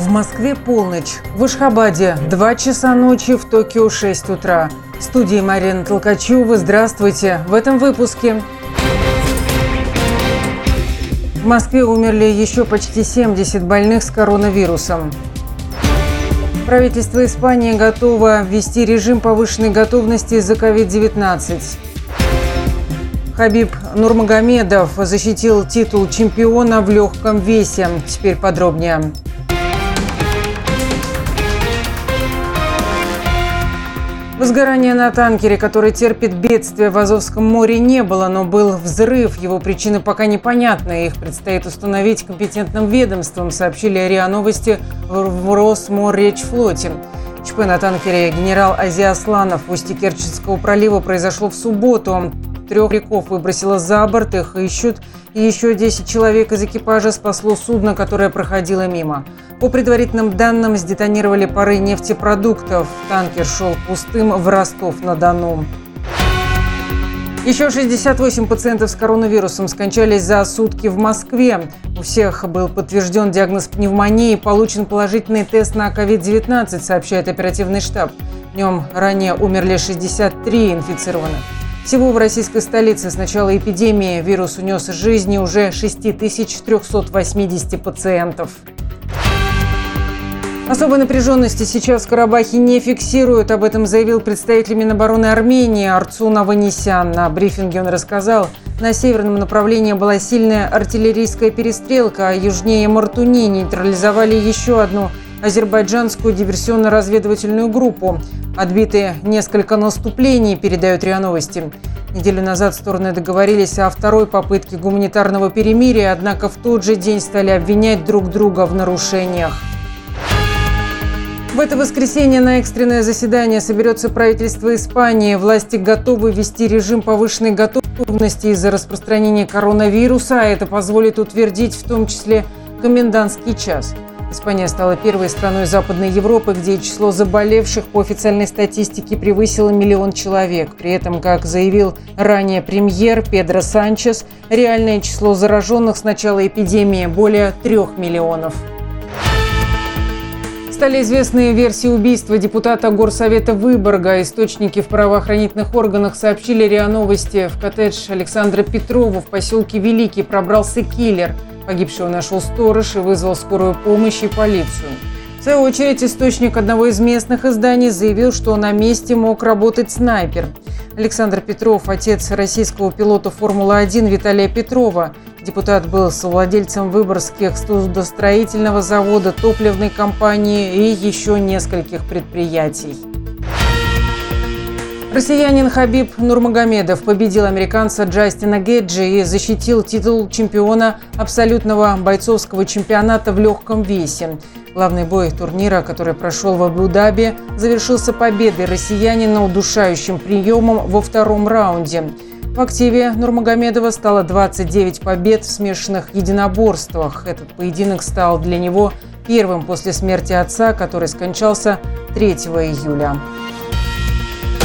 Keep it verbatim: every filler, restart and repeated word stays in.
В Москве полночь, в Ашхабаде два часа ночи, в Токио шесть утра. В студии Марина Толкачева. Здравствуйте. В этом выпуске. В Москве умерли еще почти семьдесят больных с коронавирусом. Правительство Испании готово ввести режим повышенной готовности из-за ковид девятнадцать. Хабиб Нурмагомедов защитил титул чемпиона в легком весе. Теперь подробнее. Возгорания на танкере, который терпит бедствие в Азовском море, не было, но был взрыв. Его причины пока непонятны. Их предстоит установить компетентным ведомством, сообщили РИА Новости в Росморречфлоте. ЧП на танкере «Генерал Ази Асланов» в устье Керченского пролива произошло в субботу. Трех моряков выбросило за борт, их ищут. И еще десять человек из экипажа спасло судно, которое проходило мимо. По предварительным данным, сдетонировали пары нефтепродуктов. Танкер шел пустым в Ростов-на-Дону. Еще шестьдесят восемь пациентов с коронавирусом скончались за сутки в Москве. У всех был подтвержден диагноз пневмонии и получен положительный тест на ковид девятнадцать, сообщает оперативный штаб. Днем ранее умерли шестьдесят три инфицированных. Всего в российской столице с начала эпидемии вирус унес из жизни уже шесть тысяч триста восемьдесят пациентов. Особой напряженности сейчас в Карабахе не фиксируют. Об этом заявил представитель Минобороны Армении Арцун Аванесян. На брифинге он рассказал, на северном направлении была сильная артиллерийская перестрелка, а южнее Мартуни нейтрализовали еще одну азербайджанскую диверсионно-разведывательную группу. Отбиты несколько наступлений, передают РИА Новости. Неделю назад стороны договорились о второй попытке гуманитарного перемирия, однако в тот же день стали обвинять друг друга в нарушениях. В это воскресенье на экстренное заседание соберется правительство Испании. Власти готовы ввести режим повышенной готовности из-за распространения коронавируса, а это позволит утвердить в том числе комендантский час. Испания стала первой страной Западной Европы, где число заболевших по официальной статистике превысило миллион человек. При этом, как заявил ранее премьер Педро Санчес, реальное число зараженных с начала эпидемии более трех миллионов. Стали известны версии убийства депутата Горсовета Выборга. Источники в правоохранительных органах сообщили РИА Новости. В коттедж Александра Петрова в поселке Великий пробрался киллер. Погибшего нашел сторож и вызвал скорую помощь и полицию. В свою очередь, источник одного из местных изданий заявил, что на месте мог работать снайпер. Александр Петров – отец российского пилота Формулы один Виталия Петрова. Депутат был совладельцем Выборгских судостроительного завода, топливной компании и еще нескольких предприятий. Россиянин Хабиб Нурмагомедов победил американца Джастина Геджи и защитил титул чемпиона абсолютного бойцовского чемпионата в легком весе. Главный бой турнира, который прошел в Абу-Даби, завершился победой россиянина удушающим приемом во втором раунде. В активе Нурмагомедова стало двадцать девять побед в смешанных единоборствах. Этот поединок стал для него первым после смерти отца, который скончался третьего июля.